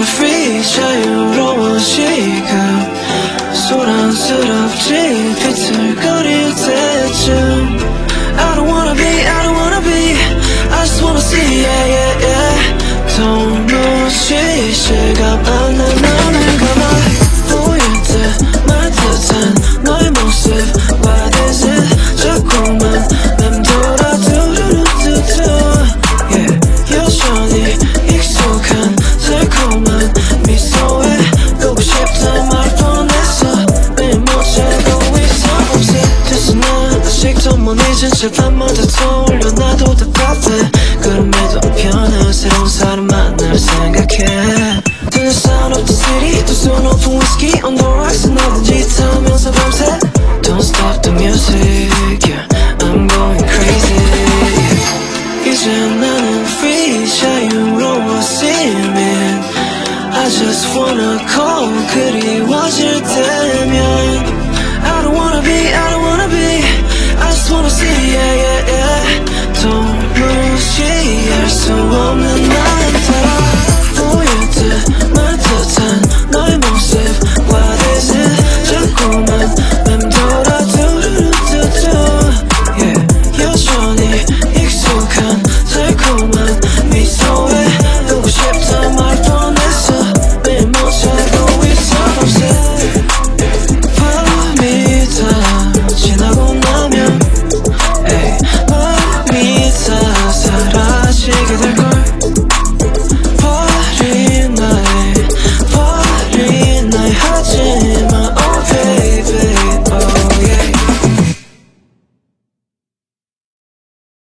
free 자유로워 지금 소란스럽지 비틀거릴 때쯤 I don't wanna be I just wanna see yeah Don't know 실감 안 나 너는 가만히 보일 때 말 듯한 너의 모습 What is it 자꾸만 맴돌아 두루루뚜뚜 Yeah 여전히 익숙한 달콤한 미소에 보고 싶단 말 뻔했어 매일 못 자고 있어 밤새돼서 난 아직도 못 잊은 채 밤마다 떠올려 나도 답답해 그럼에도 편한 새로운 사람 만날 생각해 듣는 sound of the city 또 술 높은 whiskey on the rocks 나든 짓 하면서 밤새 Don't stop the music yeah I'm going crazy yeah. 이제 나는 free 자유로워지면 I just wanna call 그리워질 때면